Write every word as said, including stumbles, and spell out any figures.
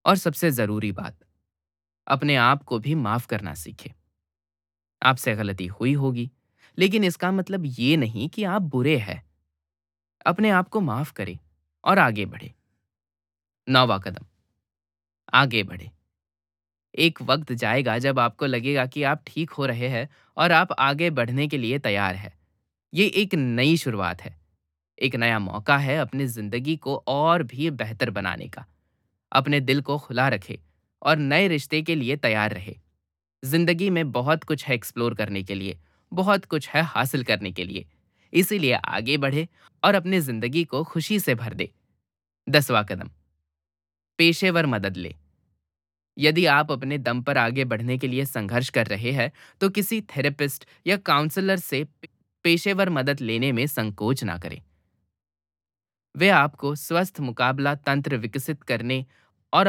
और सबसे ज़रूरी बात, अपने आप को भी माफ़ करना सीखें। आपसे गलती हुई होगी, लेकिन इसका मतलब ये नहीं कि आप बुरे हैं। अपने आप को माफ़ करें और आगे बढ़ें। नौवां कदम, आगे बढ़ें। एक वक़्त जाएगा जब आपको लगेगा कि आप ठीक हो रहे हैं और आप आगे बढ़ने के लिए तैयार हैं। ये एक नई शुरुआत है, एक नया मौका है अपनी ज़िंदगी को और भी बेहतर बनाने का। अपने दिल को खुला रखें और नए रिश्ते के लिए तैयार रहें। ज़िंदगी में बहुत कुछ है एक्सप्लोर करने के लिए, बहुत कुछ है हासिल करने के लिए। इसीलिए आगे बढ़े और अपनी ज़िंदगी को खुशी से भर दे। दसवां कदम, पेशेवर मदद लें। यदि आप अपने दम पर आगे बढ़ने के लिए संघर्ष कर रहे हैं, तो किसी थेरेपिस्ट या काउंसलर से पे- पेशेवर मदद लेने में संकोच ना करें। वे आपको स्वस्थ मुकाबला तंत्र विकसित करने